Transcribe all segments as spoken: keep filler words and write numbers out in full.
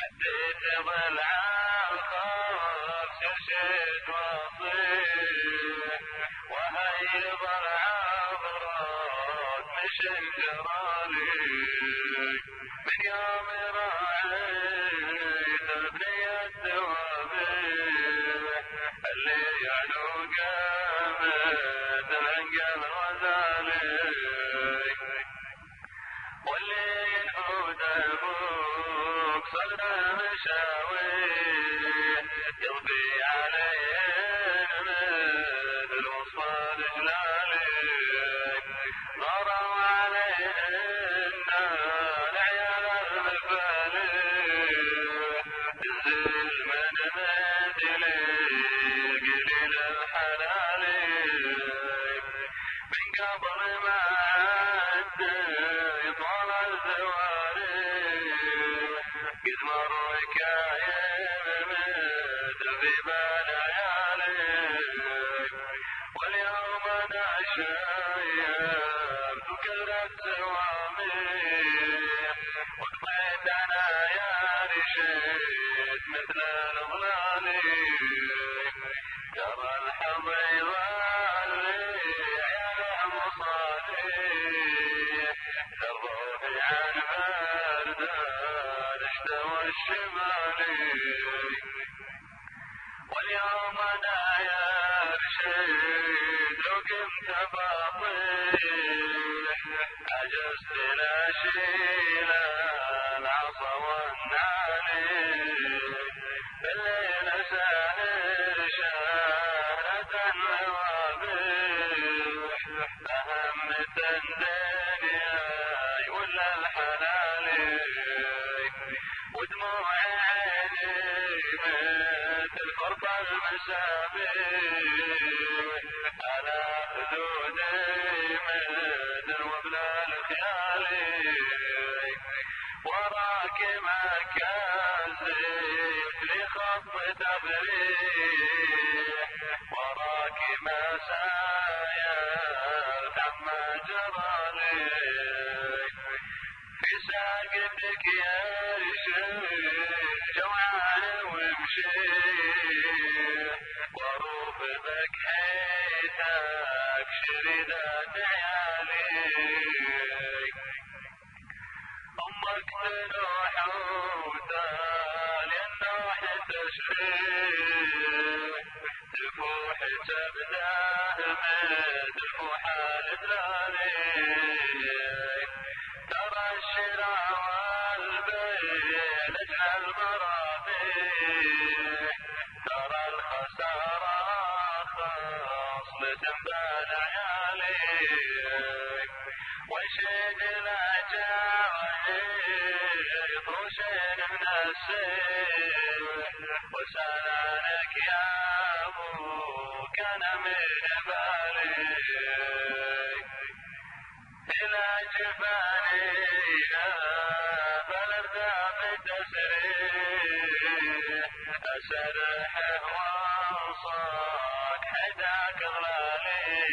عديت ضلع الخوف شرشد واصيح وهي ضلع براد مش الجرالي من يوم راعيت ابني الدوابيح اللي يعلو قامت العنقل غزالي واللي ينهود ابوك صدره مشاويه يربي عليه مثل وصفه جلالي ضروا علينا العيال المفاليح تنزل من منزلي قليل الحلالي من قبل ما عد يطول الزواريح قد مر كايم مثل في بال عيالي واليوم انا شايب وكثرت سواميح وقضيت انا يا رشيد مثل الاغلالي ترى الحظ يظلي عياله مصالح للروح عن بردان اشتوى الشمالي واليوم انا يا رشيد لو كنت بطيح عجزت لا اشيل العصا والنعالي بالليل ساهر شهرة النوابيح أهمة الدنيا ولا الحلالي ودموع عيني مثل فرط المسابيح على خدودي مثل وبلا الخيالي وراك ما كان زيت لي خط تبريح وراك ما سايرت عما جرالي في ساقتك يا رشيد جوعان ومشيح وروف بك حيتك شريدات عيالي أمك تنوح وتالي النوح تشريح تفوح تبداه مثل فوحة الدلالي ترى الشراء والبيع لجل المرابيح ترى الخسارة خصلة بال عيالي وشيد العجايب روشين من السيح وسلامك يا ابو كان من بالي الى جفاني يا بلد بتسريح اسرحه وانصاك حداك ظلالي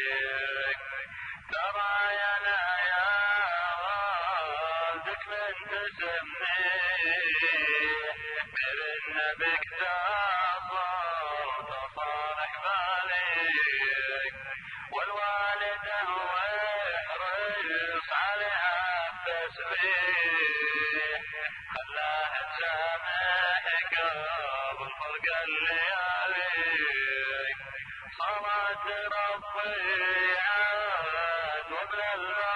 ترى يا لا يا والدك من تسميه برن بك تصل تصالح بالي والوالده ويحرص عليها التسبيح خلاها تسامح قبل فرق الليالي صلاة ربي عاد وابن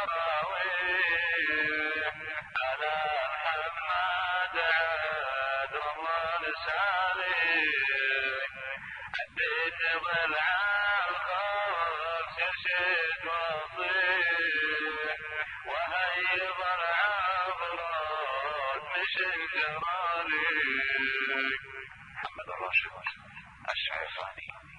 المراويح على محمد عاد رمضان سالي عديت ضلع الخوف شرشد واصيح وهي ضلع براد مش الجرالي. محمد الراشد الشعيراني.